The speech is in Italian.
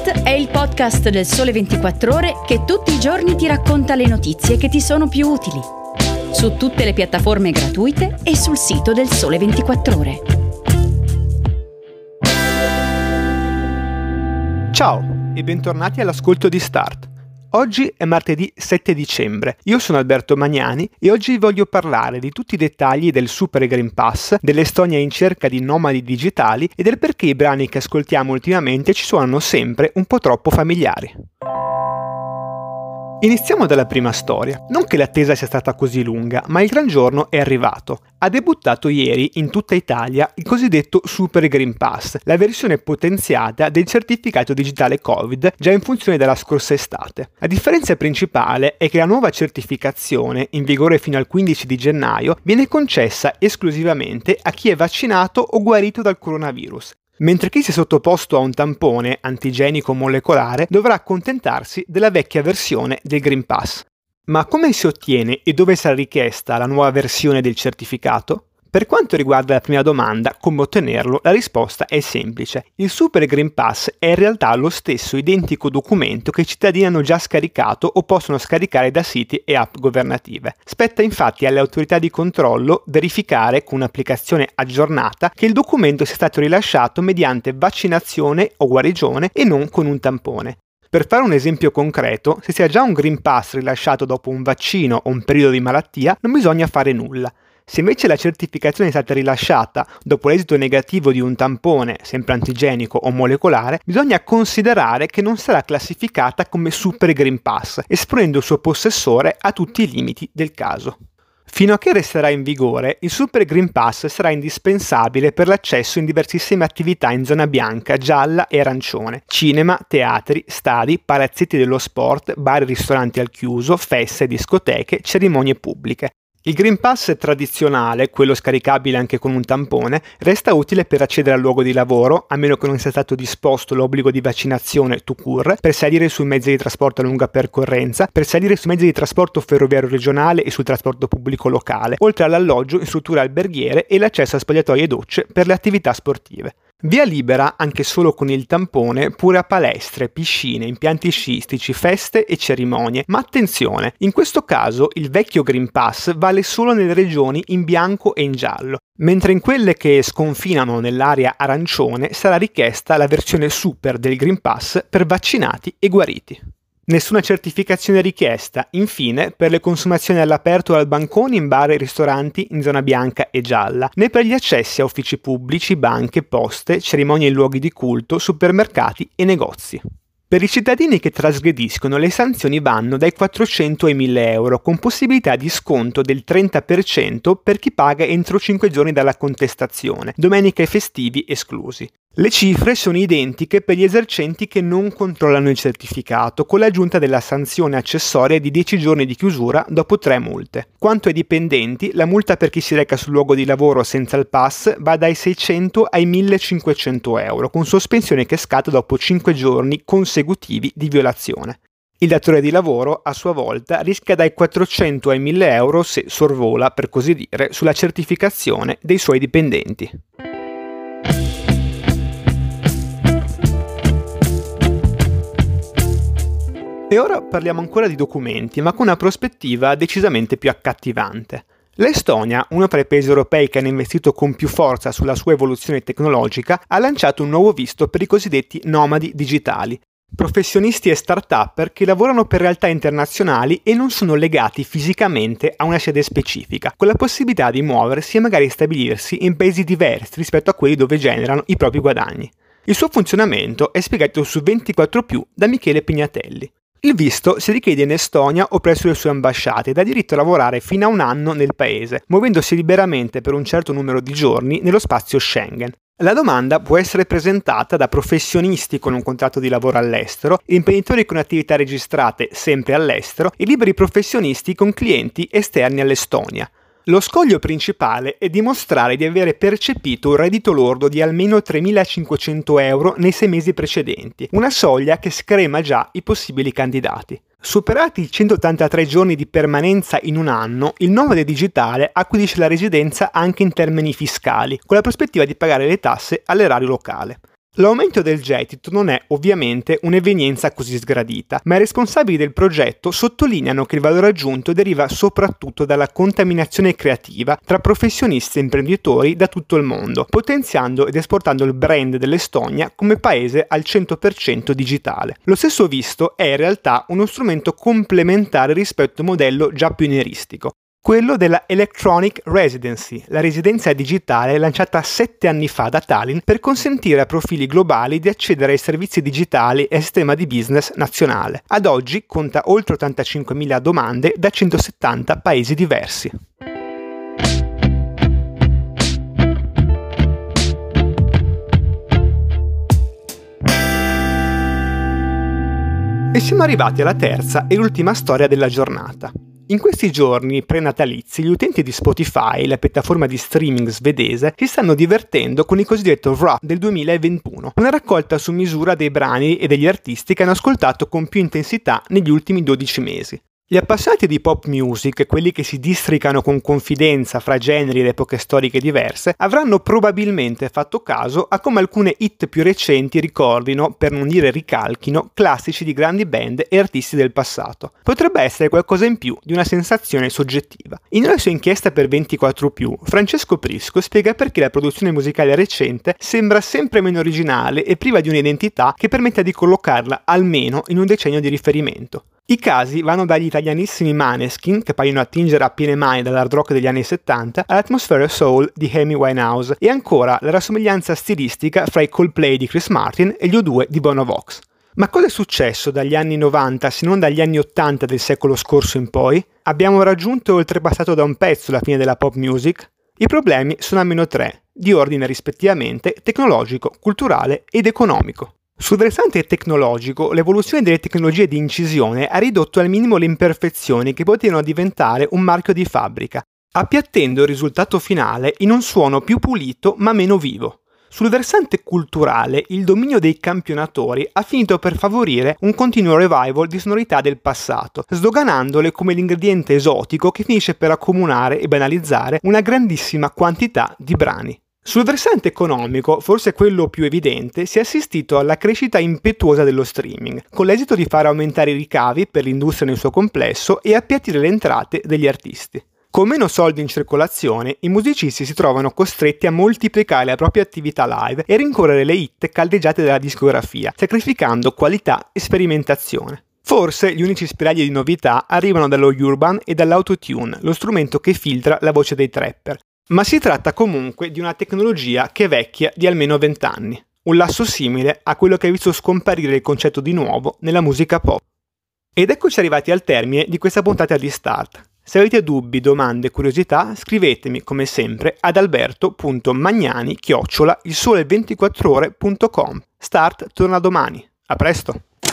Start è il podcast del Sole 24 Ore che tutti i giorni ti racconta le notizie che ti sono più utili. Su tutte le piattaforme gratuite e sul sito del Sole 24 Ore. Ciao e bentornati all'ascolto di Start. Oggi è martedì 7 dicembre, io sono Alberto Magnani e oggi vi voglio parlare di tutti i dettagli del Super Green Pass, dell'Estonia in cerca di nomadi digitali e del perché i brani che ascoltiamo ultimamente ci suonano sempre un po' troppo familiari. Iniziamo dalla prima storia. Non che l'attesa sia stata così lunga, ma il gran giorno è arrivato. Ha debuttato ieri in tutta Italia il cosiddetto Super Green Pass, la versione potenziata del certificato digitale Covid già in funzione dalla scorsa estate. La differenza principale è che la nuova certificazione, in vigore fino al 15 di gennaio, viene concessa esclusivamente a chi è vaccinato o guarito dal coronavirus, mentre chi si è sottoposto a un tampone antigenico molecolare dovrà accontentarsi della vecchia versione del Green Pass. Ma come si ottiene e dove sarà richiesta la nuova versione del certificato? Per quanto riguarda la prima domanda, come ottenerlo, la risposta è semplice. Il Super Green Pass è in realtà lo stesso identico documento che i cittadini hanno già scaricato o possono scaricare da siti e app governative. Spetta infatti alle autorità di controllo verificare con un'applicazione aggiornata che il documento sia stato rilasciato mediante vaccinazione o guarigione e non con un tampone. Per fare un esempio concreto, se si ha già un Green Pass rilasciato dopo un vaccino o un periodo di malattia, non bisogna fare nulla. Se invece la certificazione è stata rilasciata dopo l'esito negativo di un tampone, sempre antigenico o molecolare, bisogna considerare che non sarà classificata come Super Green Pass, esponendo il suo possessore a tutti i limiti del caso. Fino a che resterà in vigore, il Super Green Pass sarà indispensabile per l'accesso in diversissime attività in zona bianca, gialla e arancione: cinema, teatri, stadi, palazzetti dello sport, bar e ristoranti al chiuso, feste, discoteche, cerimonie pubbliche. Il Green Pass tradizionale, quello scaricabile anche con un tampone, resta utile per accedere al luogo di lavoro, a meno che non sia stato disposto l'obbligo di vaccinazione tout court, per salire sui mezzi di trasporto a lunga percorrenza, per salire sui mezzi di trasporto ferroviario regionale e sul trasporto pubblico locale, oltre all'alloggio in strutture alberghiere e l'accesso a spogliatoi e docce per le attività sportive. Via libera, anche solo con il tampone, pure a palestre, piscine, impianti sciistici, feste e cerimonie. Ma attenzione, in questo caso il vecchio Green Pass vale solo nelle regioni in bianco e in giallo, mentre in quelle che sconfinano nell'area arancione sarà richiesta la versione super del Green Pass per vaccinati e guariti. Nessuna certificazione richiesta, infine, per le consumazioni all'aperto o al bancone in bar e ristoranti in zona bianca e gialla, né per gli accessi a uffici pubblici, banche, poste, cerimonie in luoghi di culto, supermercati e negozi. Per i cittadini che trasgrediscono, le sanzioni vanno dai 400 ai 1000 euro, con possibilità di sconto del 30% per chi paga entro 5 giorni dalla contestazione, domenica e festivi esclusi. Le cifre sono identiche per gli esercenti che non controllano il certificato, con l'aggiunta della sanzione accessoria di 10 giorni di chiusura dopo 3 multe. Quanto ai dipendenti, la multa per chi si reca sul luogo di lavoro senza il pass va dai 600 ai 1500 euro, con sospensione che scatta dopo 5 giorni consecutivi di violazione. Il datore di lavoro, a sua volta, rischia dai 400 ai 1000 euro se sorvola, per così dire, sulla certificazione dei suoi dipendenti. E ora parliamo ancora di documenti, ma con una prospettiva decisamente più accattivante. L'Estonia, uno tra i paesi europei che hanno investito con più forza sulla sua evoluzione tecnologica, ha lanciato un nuovo visto per i cosiddetti nomadi digitali, professionisti e start-upper che lavorano per realtà internazionali e non sono legati fisicamente a una sede specifica, con la possibilità di muoversi e magari stabilirsi in paesi diversi rispetto a quelli dove generano i propri guadagni. Il suo funzionamento è spiegato su 24+ da Michele Pignatelli. Il visto si richiede in Estonia o presso le sue ambasciate ed ha diritto a lavorare fino a 1 anno nel paese, muovendosi liberamente per un certo numero di giorni nello spazio Schengen. La domanda può essere presentata da professionisti con un contratto di lavoro all'estero, imprenditori con attività registrate sempre all'estero e liberi professionisti con clienti esterni all'Estonia. Lo scoglio principale è dimostrare di avere percepito un reddito lordo di almeno 3.500 euro nei 6 mesi precedenti, una soglia che screma già i possibili candidati. Superati i 183 giorni di permanenza in un anno, il nomade digitale acquisisce la residenza anche in termini fiscali, con la prospettiva di pagare le tasse all'erario locale. L'aumento del gettito non è ovviamente un'evenienza così sgradita, ma i responsabili del progetto sottolineano che il valore aggiunto deriva soprattutto dalla contaminazione creativa tra professionisti e imprenditori da tutto il mondo, potenziando ed esportando il brand dell'Estonia come paese al 100% digitale. Lo stesso visto è in realtà uno strumento complementare rispetto al modello già pionieristico, quello della Electronic Residency, la residenza digitale lanciata 7 anni fa da Tallinn per consentire a profili globali di accedere ai servizi digitali e al sistema di business nazionale. Ad oggi conta oltre 85.000 domande da 170 paesi diversi. E siamo arrivati alla terza e ultima storia della giornata. In questi giorni prenatalizi gli utenti di Spotify, la piattaforma di streaming svedese, si stanno divertendo con il cosiddetto Wrapped del 2021, una raccolta su misura dei brani e degli artisti che hanno ascoltato con più intensità negli ultimi 12 mesi. Gli appassionati di pop music, quelli che si districano con confidenza fra generi ed epoche storiche diverse, avranno probabilmente fatto caso a come alcune hit più recenti ricordino, per non dire ricalchino, classici di grandi band e artisti del passato. Potrebbe essere qualcosa in più di una sensazione soggettiva. In una sua inchiesta per 24+, Francesco Prisco spiega perché la produzione musicale recente sembra sempre meno originale e priva di un'identità che permetta di collocarla almeno in un decennio di riferimento. I casi vanno dagli italianissimi Maneskin, che paiono attingere a piene mani dall'hard rock degli anni 70, all'atmosfera soul di Amy Winehouse, e ancora la rassomiglianza stilistica fra i Coldplay di Chris Martin e gli U2 di Bono Vox. Ma cosa è successo dagli anni 90 se non dagli anni 80 del secolo scorso in poi? Abbiamo raggiunto e oltrepassato da un pezzo la fine della pop music? I problemi sono almeno 3, di ordine rispettivamente tecnologico, culturale ed economico. Sul versante tecnologico, l'evoluzione delle tecnologie di incisione ha ridotto al minimo le imperfezioni che potevano diventare un marchio di fabbrica, appiattendo il risultato finale in un suono più pulito ma meno vivo. Sul versante culturale, il dominio dei campionatori ha finito per favorire un continuo revival di sonorità del passato, sdoganandole come l'ingrediente esotico che finisce per accomunare e banalizzare una grandissima quantità di brani. Sul versante economico, forse quello più evidente, si è assistito alla crescita impetuosa dello streaming, con l'esito di far aumentare i ricavi per l'industria nel suo complesso e appiattire le entrate degli artisti. Con meno soldi in circolazione, i musicisti si trovano costretti a moltiplicare la propria attività live e rincorrere le hit caldeggiate della discografia, sacrificando qualità e sperimentazione. Forse gli unici spiragli di novità arrivano dallo urban e dall'autotune, lo strumento che filtra la voce dei trapper. Ma si tratta comunque di una tecnologia che è vecchia di almeno 20 anni, un lasso simile a quello che ha visto scomparire il concetto di nuovo nella musica pop. Ed eccoci arrivati al termine di questa puntata di Start. Se avete dubbi, domande, curiosità, scrivetemi come sempre ad alberto.magnani@ilsole24ore.com. Start torna domani. A presto!